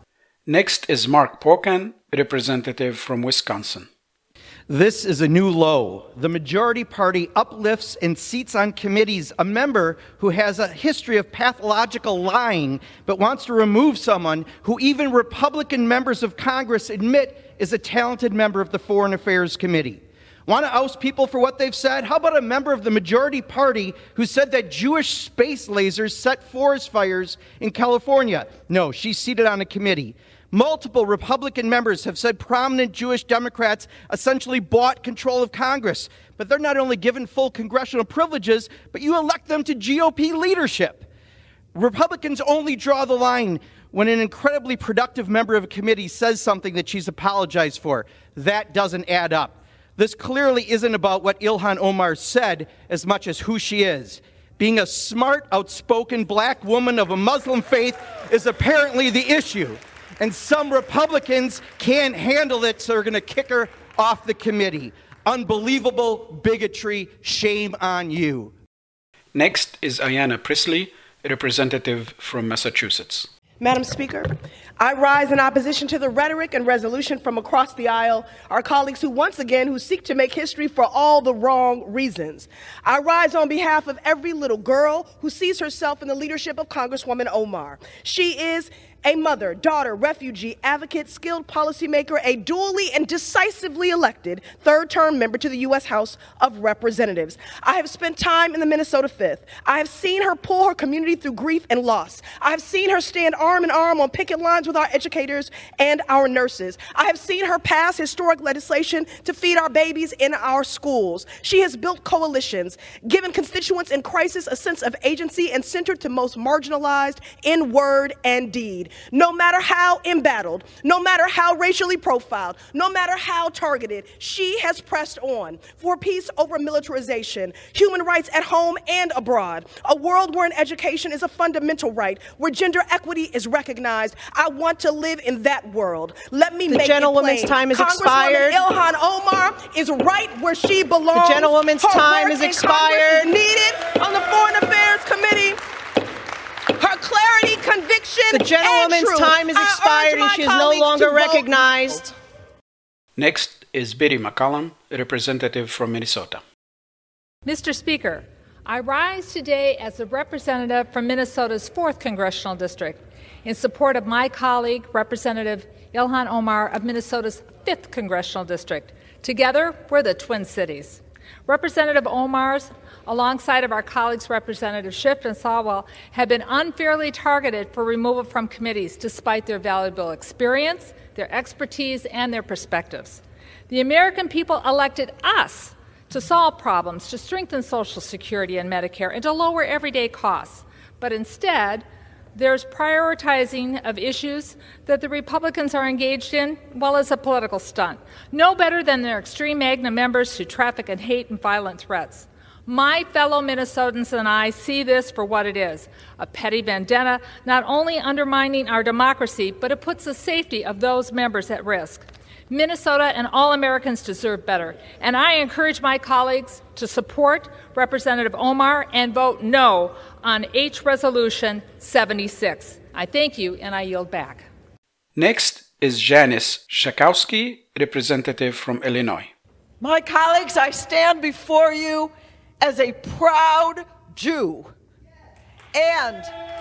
Speaker 1: Next is Mark Pocan, representative from Wisconsin.
Speaker 15: This is a new low. The majority party uplifts and seats on committees a member who has a history of pathological lying, but wants to remove someone who even Republican members of Congress admit is a talented member of the Foreign Affairs Committee. Want to oust people for what they've said? How about a member of the majority party who said that Jewish space lasers set forest fires in California? No, she's seated on a committee. Multiple Republican members have said prominent Jewish Democrats essentially bought control of Congress, but they're not only given full congressional privileges, but you elect them to GOP leadership. Republicans only draw the line when an incredibly productive member of a committee says something that she's apologized for. That doesn't add up. This clearly isn't about what Ilhan Omar said as much as who she is. Being a smart, outspoken black woman of a Muslim faith is apparently the issue. And some Republicans can't handle it, so they're going to kick her off the committee. Unbelievable bigotry. Shame on you.
Speaker 1: Next is Ayanna Pressley, representative from Massachusetts.
Speaker 11: Madam Speaker, I rise in opposition to the rhetoric and resolution from across the aisle, our colleagues who seek to make history for all the wrong reasons. I rise on behalf of every little girl who sees herself in the leadership of Congresswoman Omar. She is a mother, daughter, refugee, advocate, skilled policymaker, a duly and decisively elected third-term member to the U.S. House of Representatives. I have spent time in the Minnesota 5th. I have seen her pull her community through grief and loss. I have seen her stand arm in arm on picket lines with our educators and our nurses. I have seen her pass historic legislation to feed our babies in our schools. She has built coalitions, given constituents in crisis a sense of agency, and centered to most marginalized in word and deed. No matter how embattled, no matter how racially profiled, no matter how targeted, she has pressed on for peace over militarization, human rights at home and abroad, a world where an education is a fundamental right, where gender equity is recognized. I want to live in that world. Let me make it plain.
Speaker 14: The gentlewoman's time has expired.
Speaker 11: Ilhan Omar is right where she belongs.
Speaker 14: The gentlewoman's time has expired.
Speaker 11: Needed on the Foreign Affairs Committee. Her clarity, conviction,
Speaker 14: the gentlewoman's time has expired and she is no longer recognized.
Speaker 1: Next is Betty McCollum, representative from Minnesota.
Speaker 16: Mr. Speaker, I rise today as a representative from Minnesota's 4th Congressional District in support of my colleague, Representative Ilhan Omar of Minnesota's 5th Congressional District. Together, we're the Twin Cities. Representative Omar's, alongside of our colleagues Representative Schiff and Sawwell, have been unfairly targeted for removal from committees despite their valuable experience, their expertise, and their perspectives. The American people elected us to solve problems, to strengthen Social Security and Medicare, and to lower everyday costs. But instead, there's prioritizing of issues that the Republicans are engaged in, well, as a political stunt. No better than their extreme MAGNA members who traffic in hate and violent threats. My fellow Minnesotans and I see this for what it is, a petty vendetta, not only undermining our democracy, but it puts the safety of those members at risk. Minnesota and all Americans deserve better, and I encourage my colleagues to support Representative Omar and vote no on H. Resolution 76. I thank you, and I yield back.
Speaker 1: Next is Janice Schakowsky, representative from Illinois.
Speaker 14: My colleagues, I stand before you as a proud Jew and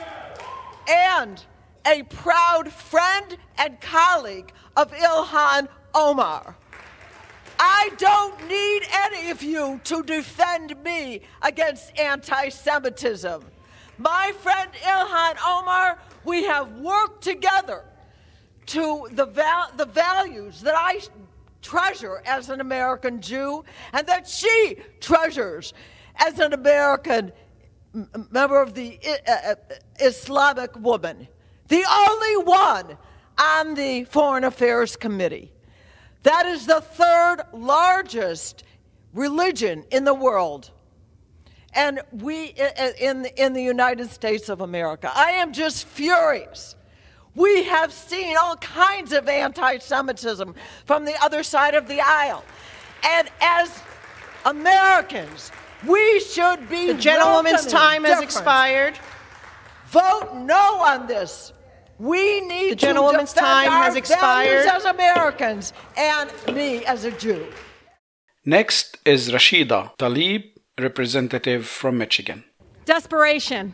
Speaker 14: a proud friend and colleague of Ilhan Omar. I don't need any of you to defend me against anti-Semitism. My friend Ilhan Omar, we have worked together to the values that I treasure as an American Jew and that she treasures as an American member of the Islamic woman, the only one on the Foreign Affairs Committee. That is the third largest religion in the world, and we in the United States of America. I am just furious. We have seen all kinds of anti-Semitism from the other side of the aisle, and as Americans, we should be.
Speaker 17: The gentlewoman's time has expired.
Speaker 14: Vote no on this. We need
Speaker 17: the gentlewoman's
Speaker 14: to defend
Speaker 17: time
Speaker 14: our
Speaker 17: has expired.
Speaker 14: values as Americans and me as a Jew.
Speaker 1: Next is Rashida Tlaib, representative from Michigan.
Speaker 18: Desperation.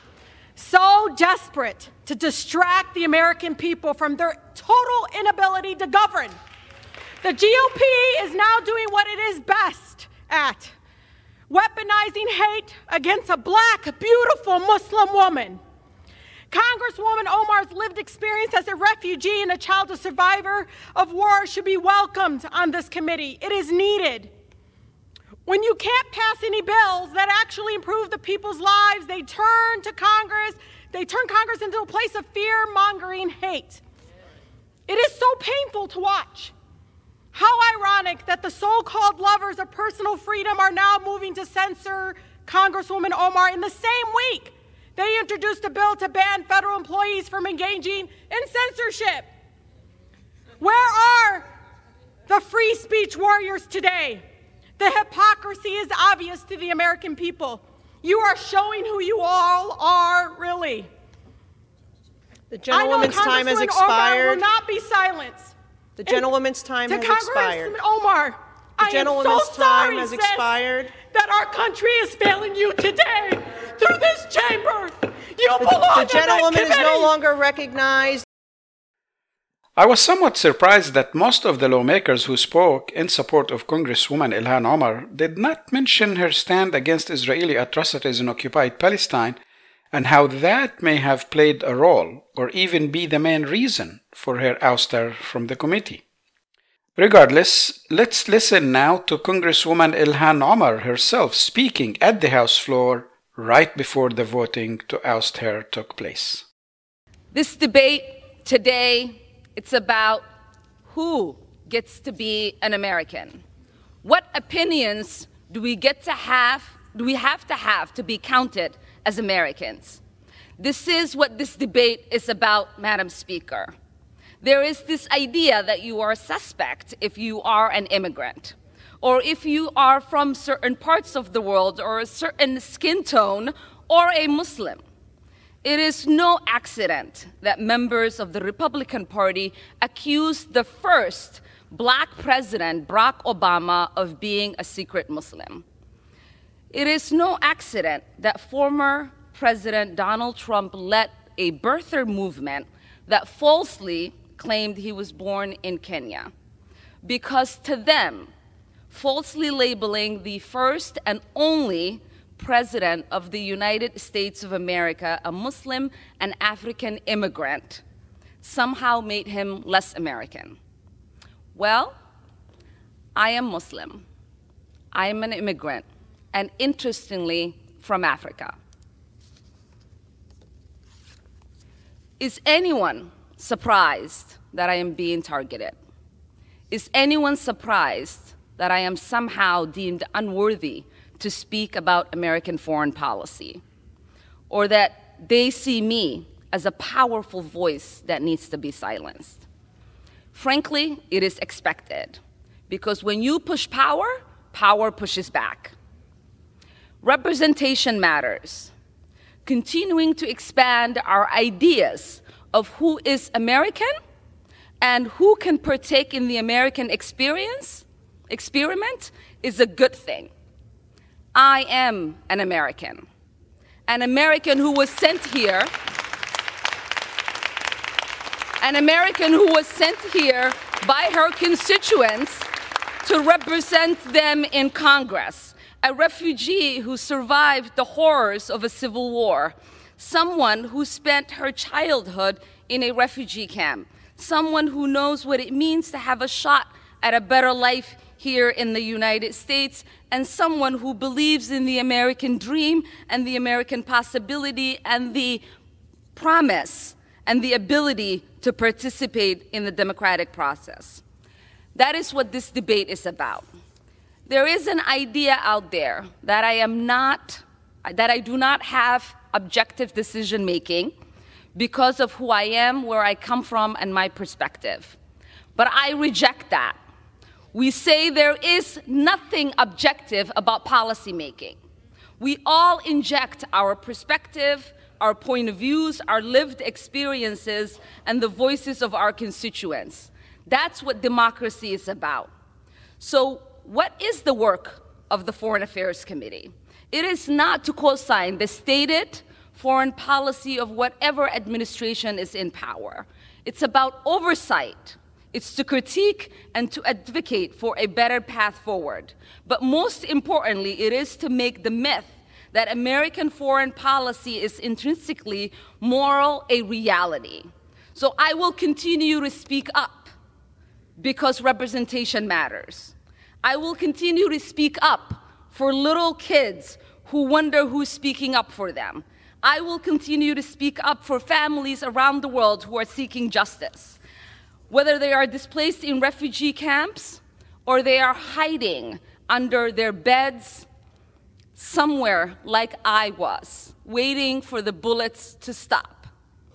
Speaker 18: So desperate to distract the American people from their total inability to govern. The GOP is now doing what it is best at, weaponizing hate against a black, beautiful Muslim woman. Congresswoman Omar's lived experience as a refugee and a child of survivor of war should be welcomed on this committee. It is needed. When you can't pass any bills that actually improve the people's lives, they turn to Congress. They turn Congress into a place of fear-mongering hate. It is so painful to watch. How ironic that the so-called lovers of personal freedom are now moving to censor Congresswoman Omar in the same week they introduced a bill to ban federal employees from engaging in censorship. Where are the free speech warriors today? The hypocrisy is obvious to the American people. You are showing who you all are, really.
Speaker 17: The gentlewoman's time has expired.
Speaker 18: Omar will not be silenced.
Speaker 17: The gentlewoman's time has expired.
Speaker 18: To Congresswoman Omar, I am so sorry, sis, that our country is failing you today through this chamber. You belong
Speaker 17: The gentlewoman is no longer recognized.
Speaker 1: I was somewhat surprised that most of the lawmakers who spoke in support of Congresswoman Ilhan Omar did not mention her stand against Israeli atrocities in occupied Palestine and how that may have played a role or even be the main reason for her ouster from the committee. Regardless, let's listen now to Congresswoman Ilhan Omar herself speaking at the House floor right before the voting to oust her took place.
Speaker 19: This debate today, it's about who gets to be an American. What opinions do we have to be counted as Americans? This is what this debate is about, Madam Speaker. There is this idea that you are a suspect if you are an immigrant, or if you are from certain parts of the world, or a certain skin tone, or a Muslim. It is no accident that members of the Republican Party accused the first black president, Barack Obama, of being a secret Muslim. It is no accident that former President Donald Trump led a birther movement that falsely claimed he was born in Kenya. Because to them, falsely labeling the first and only President of the United States of America a Muslim and African immigrant somehow made him less American. Well, I am Muslim. I am an immigrant, and interestingly, from Africa. Is anyone surprised that I am being targeted? Is anyone surprised that I am somehow deemed unworthy to speak about American foreign policy, or that they see me as a powerful voice that needs to be silenced? Frankly, it is expected, because when you push power, power pushes back. Representation matters. Continuing to expand our ideas of who is American and who can partake in the American experiment is a good thing. I am an American who was sent here, by her constituents to represent them in Congress, a refugee who survived the horrors of a civil war, someone who spent her childhood in a refugee camp, someone who knows what it means to have a shot at a better life here in the United States, and someone who believes in the American dream and the American possibility and the promise and the ability to participate in the democratic process. That is what this debate is about. There is an idea out there that I do not have objective decision making because of who I am, where I come from, and my perspective. But I reject that. We say there is nothing objective about policymaking. We all inject our perspective, our point of views, our lived experiences, and the voices of our constituents. That's what democracy is about. So what is the work of the Foreign Affairs Committee? It is not to co-sign the stated foreign policy of whatever administration is in power. It's about oversight. It's to critique and to advocate for a better path forward. But most importantly, it is to make the myth that American foreign policy is intrinsically moral a reality. So I will continue to speak up because representation matters. I will continue to speak up for little kids who wonder who's speaking up for them. I will continue to speak up for families around the world who are seeking justice, whether they are displaced in refugee camps or they are hiding under their beds somewhere like I was, waiting for the bullets to stop.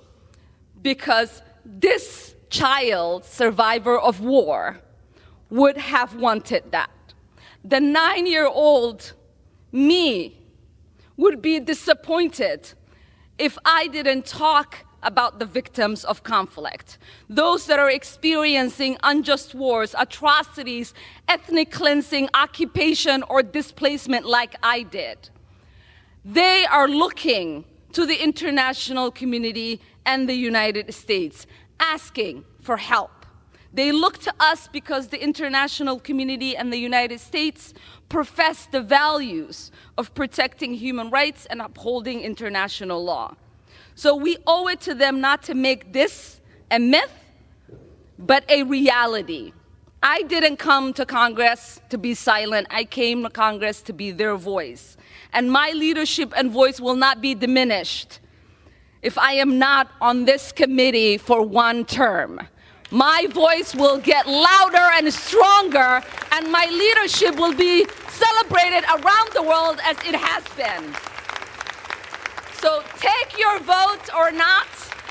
Speaker 19: Because this child, survivor of war, would have wanted that. The 9-year-old me would be disappointed if I didn't talk about the victims of conflict, those that are experiencing unjust wars, atrocities, ethnic cleansing, occupation, or displacement like I did. They are looking to the international community and the United States, asking for help. They look to us because the international community and the United States profess the values of protecting human rights and upholding international law. So we owe it to them not to make this a myth, but a reality. I didn't come to Congress to be silent. I came to Congress to be their voice. And my leadership and voice will not be diminished if I am not on this committee for one term. My voice will get louder and stronger, and my leadership will be celebrated around the world as it has been. So take your vote or not.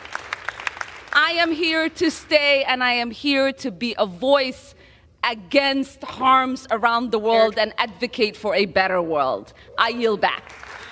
Speaker 19: I am here to stay, and I am here to be a voice against harms around the world and advocate for a better world. I yield back.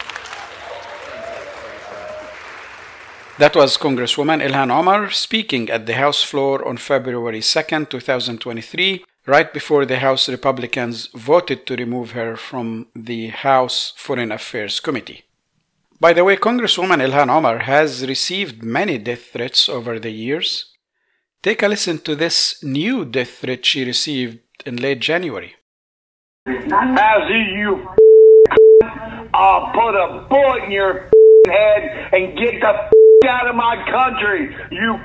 Speaker 1: That was Congresswoman Ilhan Omar speaking at the House floor on February 2nd, 2023, right before the House Republicans voted to remove her from the House Foreign Affairs Committee. By the way, Congresswoman Ilhan Omar has received many death threats over the years. Take a listen to this new death threat she received in late January.
Speaker 20: As you I'll put a bullet in your head and get the out of my country, you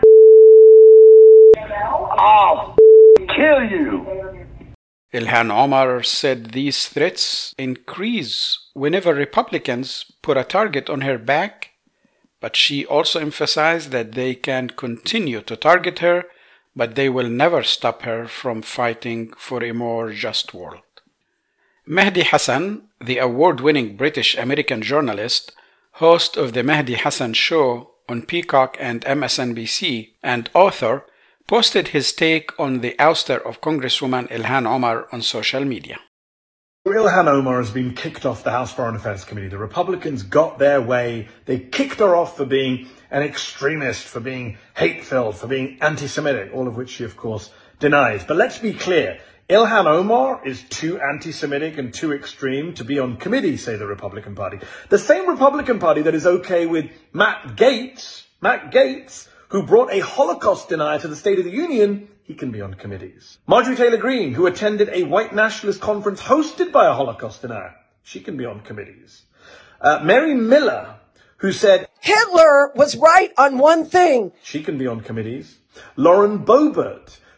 Speaker 20: I'll kill you.
Speaker 1: Ilhan Omar said these threats increase whenever Republicans put a target on her back, but she also emphasized that they can continue to target her, but they will never stop her from fighting for a more just world. Mehdi Hasan, the award-winning British-American journalist, host of the Mehdi Hasan Show on Peacock and MSNBC, and author, posted his take on the ouster of Congresswoman Ilhan Omar on social media.
Speaker 21: Ilhan Omar has been kicked off the House Foreign Affairs Committee. The Republicans got their way. They kicked her off for being an extremist, for being hate-filled, for being anti-Semitic, all of which she, of course, denies. But let's be clear. Ilhan Omar is too anti-Semitic and too extreme to be on committee, say the Republican Party. The same Republican Party that is okay with Matt Gaetz, who brought a Holocaust denier to the State of the Union, he can be on committees. Marjorie Taylor Greene, who attended a white nationalist conference hosted by a Holocaust denier, she can be on committees. Mary Miller, who said
Speaker 22: Hitler was right on one thing,
Speaker 21: she can be on committees. Lauren Boebert,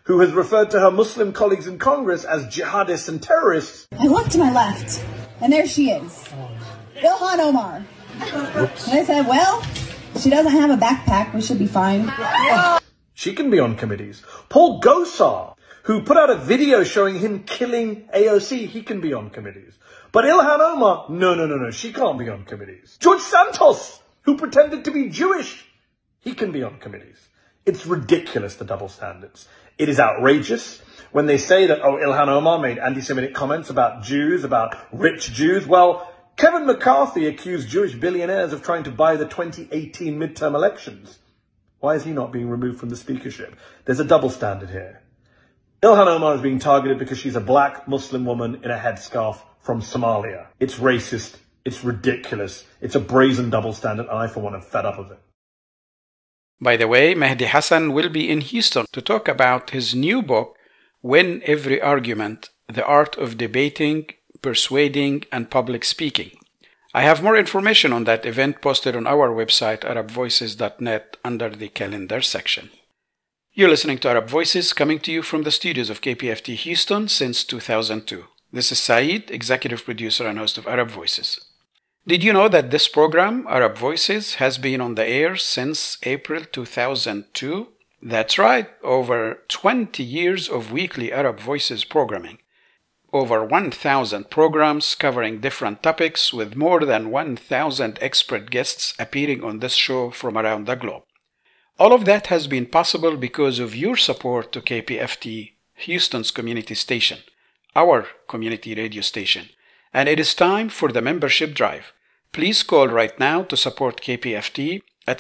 Speaker 21: who has referred to her Muslim colleagues in Congress as jihadists and terrorists.
Speaker 4: I look to my left, and there she is, Ilhan Omar.
Speaker 21: Whoops.
Speaker 4: And I said, well, she doesn't have a backpack, we should be fine.
Speaker 21: She can be on committees. Paul Gosar, who put out a video showing him killing AOC, he can be on committees. But Ilhan Omar, no, she can't be on committees. George Santos, who pretended to be Jewish, he can be on committees. It's ridiculous, the double standards. It is outrageous when they say that, Ilhan Omar made anti-Semitic comments about Jews, about rich Jews. Well, Kevin McCarthy accused Jewish billionaires of trying to buy the 2018 midterm elections. Why is he not being removed from the speakership? There's a double standard here. Ilhan Omar is being targeted because she's a black Muslim woman in a headscarf from Somalia. It's racist. It's ridiculous. It's a brazen double standard. I, for one, am fed up of it.
Speaker 1: By the way, Mehdi Hassan will be in Houston to talk about his new book, Win Every Argument, The Art of Debating, Persuading, and Public Speaking. I have more information on that event posted on our website, arabvoices.net, under the calendar section. You're listening to Arab Voices, coming to you from the studios of KPFT Houston since 2002. This is Saeed, executive producer and host of Arab Voices. Did you know that this program, Arab Voices, has been on the air since April 2002? That's right, over 20 years of weekly Arab Voices programming. Over 1,000 programs covering different topics with more than 1,000 expert guests appearing on this show from around the globe. All of that has been possible because of your support to KPFT, Houston's community station, our community radio station. And it is time for the membership drive. Please call right now to support KPFT at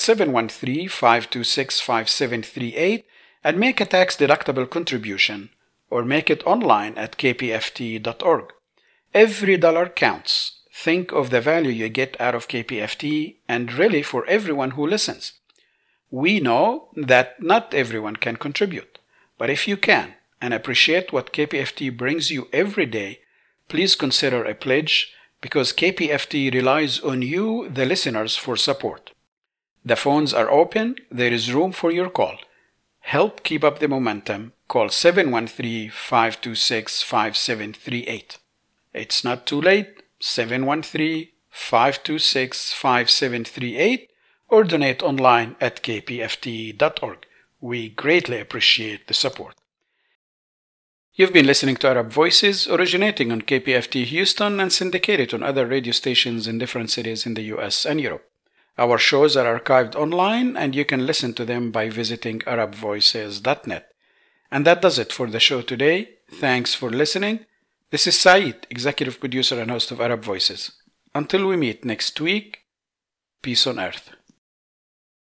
Speaker 1: 713-526-5738 and make a tax-deductible contribution, or make it online at kpft.org. Every dollar counts. Think of the value you get out of KPFT, and really for everyone who listens. We know that not everyone can contribute, but if you can and appreciate what KPFT brings you every day, please consider a pledge, because KPFT relies on you, the listeners, for support. The phones are open. There is room for your call. Help keep up the momentum. Call 713-526-5738. It's not too late. 713-526-5738, or donate online at kpft.org. We greatly appreciate the support. You've been listening to Arab Voices, originating on KPFT Houston and syndicated on other radio stations in different cities in the US and Europe. Our shows are archived online, and you can listen to them by visiting arabvoices.net. And that does it for the show today. Thanks for listening. This is Saeed, executive producer and host of Arab Voices. Until we meet next week, peace on earth.